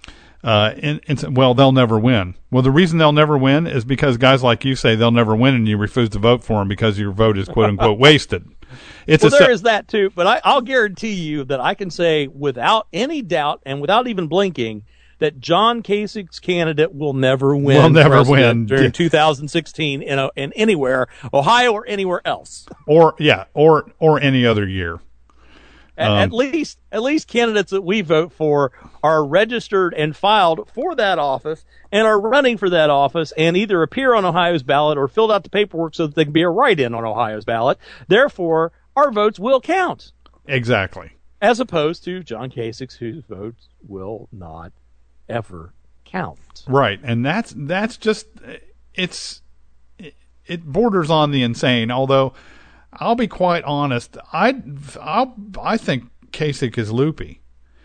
well, they'll never win. Well, the reason they'll never win is because guys like you say they'll never win, and you refuse to vote for them because your vote is quote unquote wasted. There is that too, but I'll guarantee you that I can say without any doubt and without even blinking that John Kasich's candidate will never win. Will never win during 2016 in anywhere, Ohio or anywhere else. Or any other year. At least candidates that we vote for are registered and filed for that office and are running for that office and either appear on Ohio's ballot or filled out the paperwork so that they can be a write-in on Ohio's ballot. Therefore, our votes will count. Exactly. As opposed to John Kasich, whose votes will not ever count. Right, and that's just it borders on the insane. Although I'll be quite honest, I think Kasich is loopy.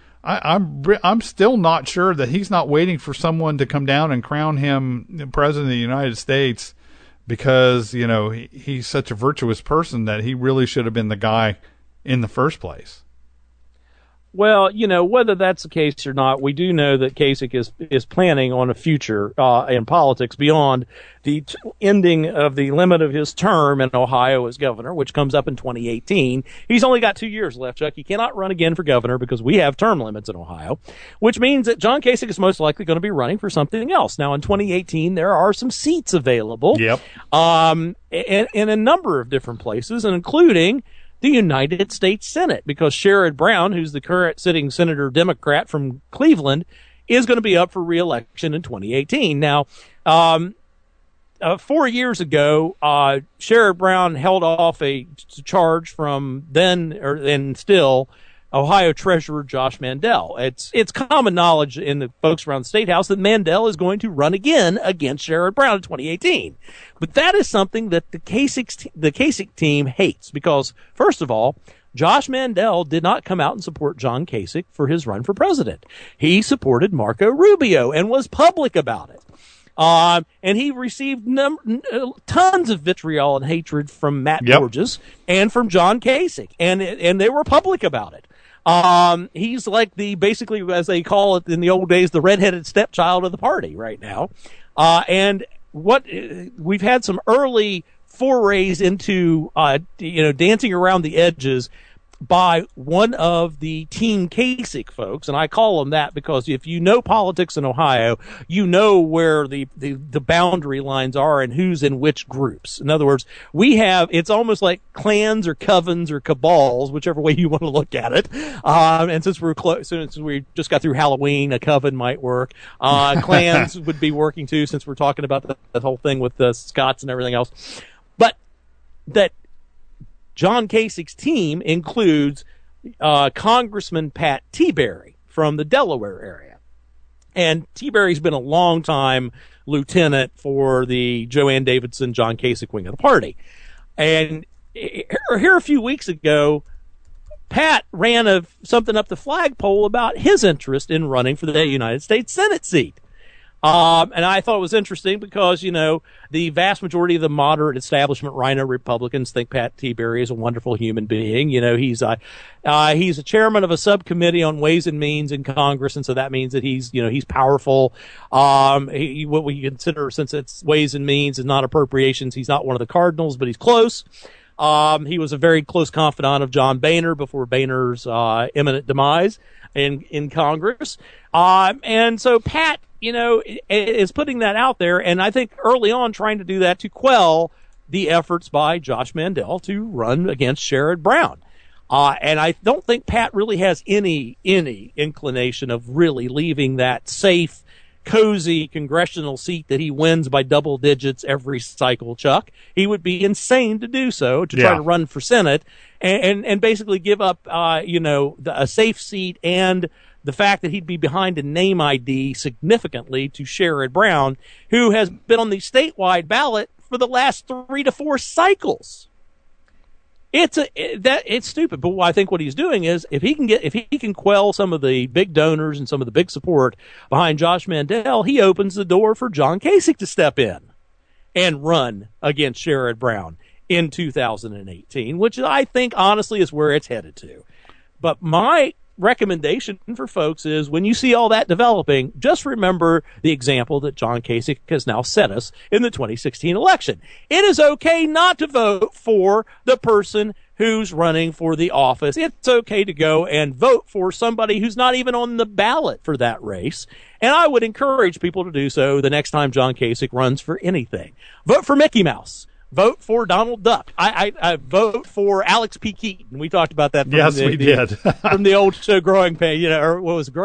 I'm still not sure that he's not waiting for someone to come down and crown him president of the United States because he's such a virtuous person that he really should have been the guy in the first place. Well, whether that's the case or not, we do know that Kasich is planning on a future in politics beyond the ending of the limit of his term in Ohio as governor, which comes up in 2018. He's only got 2 years left, Chuck. He cannot run again for governor because we have term limits in Ohio, which means that John Kasich is most likely going to be running for something else. Now, in 2018, there are some seats available. Yep. In a number of different places, and including the United States Senate, because Sherrod Brown, who's the current sitting Senator Democrat from Cleveland, is going to be up for re-election in 2018. Now, 4 years ago, Sherrod Brown held off a charge from then still Ohio Treasurer Josh Mandel. It's common knowledge in the folks around the State House that Mandel is going to run again against Sherrod Brown in 2018. But that is something that the Kasich team hates because, first of all, Josh Mandel did not come out and support John Kasich for his run for president. He supported Marco Rubio and was public about it. And he received tons of vitriol and hatred from Matt Borges and from John Kasich, and they were public about it. He's like basically, as they call it in the old days, the redheaded stepchild of the party right now. And we've had some early forays into, dancing around the edges by one of the Team Kasich folks, and I call them that because if you know politics in Ohio, you know where the boundary lines are and who's in which groups. In other words, it's almost like clans or covens or cabals, whichever way you want to look at it. And since since we just got through Halloween, a coven might work. Clans would be working too, since we're talking about the whole thing with the Scots and everything else. But that John Kasich's team includes Congressman Pat Tiberi from the Delaware area. And Tiberi's been a long-time lieutenant for the Joanne Davidson, John Kasich wing of the party. And here a few weeks ago, Pat ran something up the flagpole about his interest in running for the United States Senate seat. And I thought it was interesting because, the vast majority of the moderate establishment Rhino Republicans think Pat Tiberi is a wonderful human being. He's a chairman of a subcommittee on Ways and Means in Congress. And so that means that he's powerful. What we consider, since it's Ways and Means and not appropriations, he's not one of the cardinals, but he's close. He was a very close confidant of John Boehner before Boehner's imminent demise in Congress. And so Pat, is putting that out there, and I think early on trying to do that to quell the efforts by Josh Mandel to run against Sherrod Brown. And I don't think Pat really has any inclination of really leaving that safe, cozy congressional seat that he wins by double digits every cycle, Chuck. He would be insane to do so, to try to run for Senate and basically give up, a safe seat and the fact that he'd be behind a name ID significantly to Sherrod Brown, who has been on the statewide ballot for the last 3 to 4 cycles. It's stupid, but I think what he's doing is if he can quell some of the big donors and some of the big support behind Josh Mandel, he opens the door for John Kasich to step in and run against Sherrod Brown in 2018, which I think honestly is where it's headed to. But my recommendation for folks is when you see all that developing, just remember the example that John Kasich has now set us in the 2016 election. It is okay not to vote for the person who's running for the office. It's okay to go and vote for somebody who's not even on the ballot for that race. And I would encourage people to do so the next time John Kasich runs for anything. Vote for Mickey Mouse. Vote for Donald Duck. I vote for Alex P. Keaton. We talked about that. We did. From the old show Growing Pains, or what was it?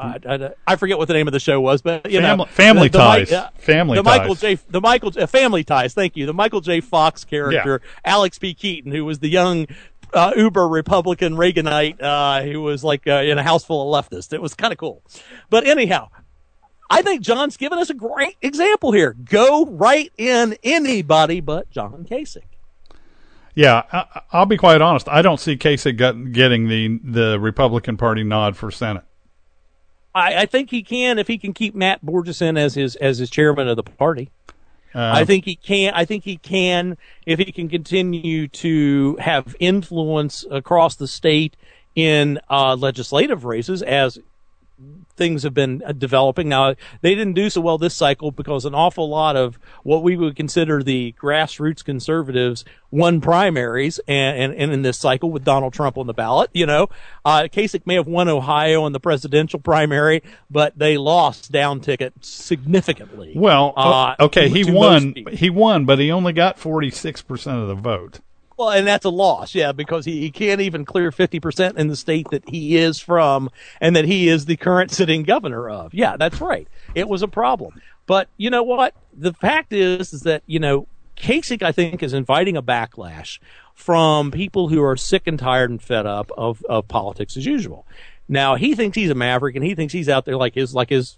I forget what the name of the show was, but Family Ties. Family Ties. Thank you. The Michael J. Fox character, Alex P. Keaton, who was the young uber Republican Reaganite who was like in a house full of leftists. It was kind of cool. But anyhow, I think John's given us a great example here. Go right in anybody but John Kasich. Yeah, I'll be quite honest. I don't see Kasich getting the Republican Party nod for Senate. I think he can if he can keep Matt Borges in as his chairman of the party. I think he can. I think he can if he can continue to have influence across the state in legislative races as things have been developing. Now, they didn't do so well this cycle because an awful lot of what we would consider the grassroots conservatives won primaries, and in this cycle with Donald Trump on the ballot. Kasich may have won Ohio in the presidential primary, but they lost down ticket significantly. Well, okay, he won, but he only got 46% of the vote. Well, and that's a loss, yeah, because he can't even clear 50% in the state that he is from and that he is the current sitting governor of. Yeah, that's right. It was a problem. But you know what? The fact is that, Kasich, I think, is inviting a backlash from people who are sick and tired and fed up of politics as usual. Now, he thinks he's a maverick, and he thinks he's out there like his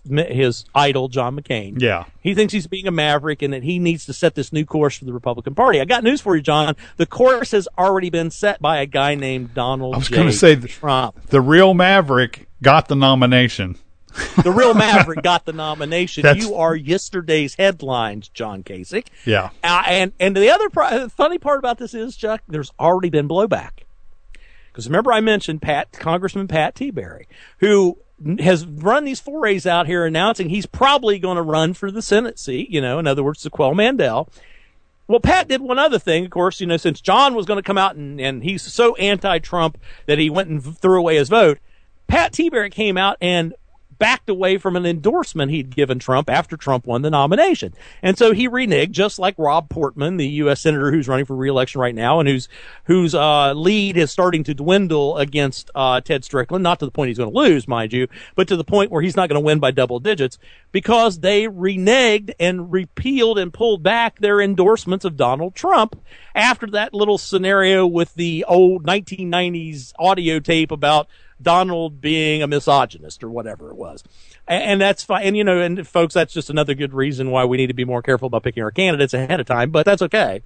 idol, John McCain. Yeah. He thinks he's being a maverick and that he needs to set this new course for the Republican Party. I got news for you, John. The course has already been set by a guy named Donald J. I was going to say, Trump. The real maverick got the nomination. The real maverick got the nomination. You are yesterday's headlines, John Kasich. Yeah. And the other funny part about this is, Chuck, there's already been blowback. Because remember I mentioned Congressman Pat Tiberi, who has run these forays out here announcing he's probably going to run for the Senate seat, in other words, to quell Mandel. Well, Pat did one other thing, of course, since John was going to come out and he's so anti-Trump that he went and threw away his vote, Pat Tiberi came out and backed away from an endorsement he'd given Trump after Trump won the nomination. And so he reneged, just like Rob Portman, the U.S. Senator who's running for re-election right now and whose lead is starting to dwindle against Ted Strickland, not to the point he's going to lose, mind you, but to the point where he's not going to win by double digits, because they reneged and repealed and pulled back their endorsements of Donald Trump after that little scenario with the old 1990s audio tape about Donald being a misogynist or whatever it was. And that's fine. And, and folks, that's just another good reason why we need to be more careful about picking our candidates ahead of time, but that's okay.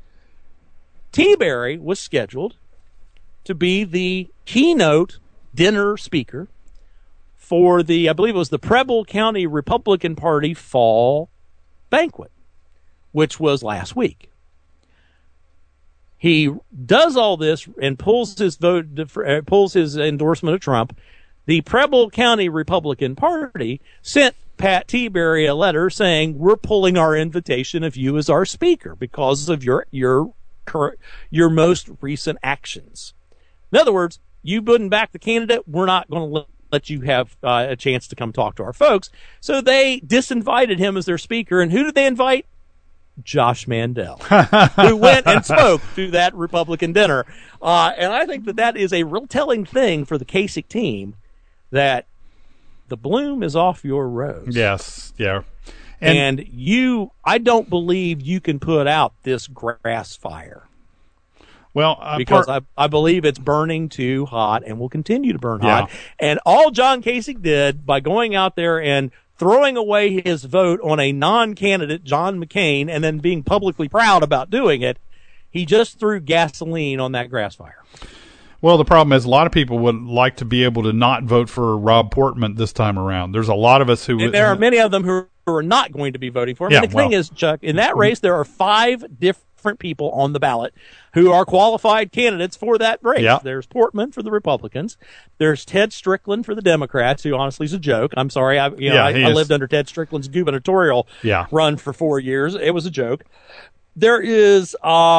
Tiberi was scheduled to be the keynote dinner speaker for I believe it was the Preble County Republican Party fall banquet, which was last week. He does all this and pulls his endorsement of Trump. The Preble County Republican Party sent Pat Tiberi a letter saying, we're pulling our invitation of you as our speaker because of your most recent actions. In other words, you wouldn't back the candidate. We're not going to let you have a chance to come talk to our folks. So they disinvited him as their speaker. And who did they invite? Josh Mandel, who went and spoke to that Republican dinner. And I think that is a real telling thing for the Kasich team, that the bloom is off your rose. Yes, yeah. And I don't believe you can put out this grass fire. Well, because I believe it's burning too hot and will continue to burn hot. And all John Kasich did by going out there and throwing away his vote on a non-candidate, John McCain, and then being publicly proud about doing it, he just threw gasoline on that grass fire. Well, the problem is a lot of people would like to be able to not vote for Rob Portman this time around. There's a lot of us who... And there are many of them who are not going to be voting for him. Yeah, and the thing is, Chuck, in that race, there are 5 different people on the ballot who are qualified candidates for that race. Yeah. There's Portman for the Republicans. There's Ted Strickland for the Democrats, who honestly is a joke. I'm sorry. I lived under Ted Strickland's gubernatorial run for 4 years. It was a joke. There is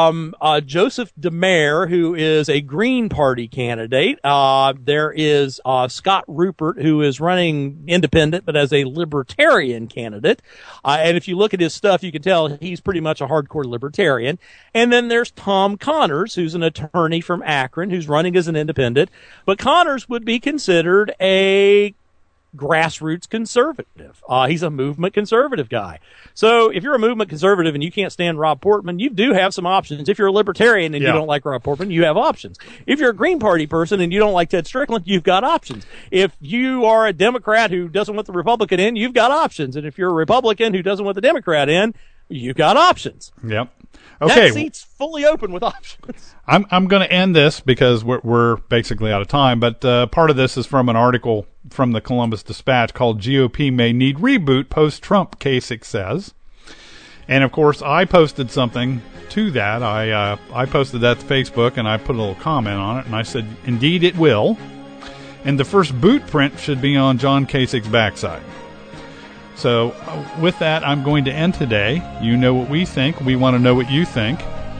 Joseph DeMare, who is a Green Party candidate. There is Scott Rupert, who is running independent but as a Libertarian candidate. And if you look at his stuff, you can tell he's pretty much a hardcore Libertarian. And then there's Tom Connors, who's an attorney from Akron, who's running as an independent. But Connors would be considered a grassroots conservative. He's a movement conservative guy. So if you're a movement conservative and you can't stand Rob Portman, you do have some options. If you're a libertarian and you don't like Rob Portman, you have options. If you're a Green Party person and you don't like Ted Strickland, you've got options. If you are a Democrat who doesn't want the Republican in, you've got options. And if you're a Republican who doesn't want the Democrat in, you've got options. Yep. Okay. That seat's fully open with options. I'm going to end this because we're basically out of time, but part of this is from an article from the Columbus Dispatch called GOP May Need Reboot Post-Trump, Kasich says. And, of course, I posted something to that. I posted that to Facebook, and I put a little comment on it, and I said, indeed it will. And the first boot print should be on John Kasich's backside. So with that, I'm going to end today. You know what we think. We want to know what you think.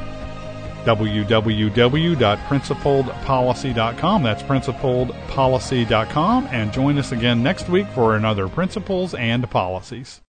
www.principledpolicy.com. That's principledpolicy.com. And join us again next week for another Principles and Policies.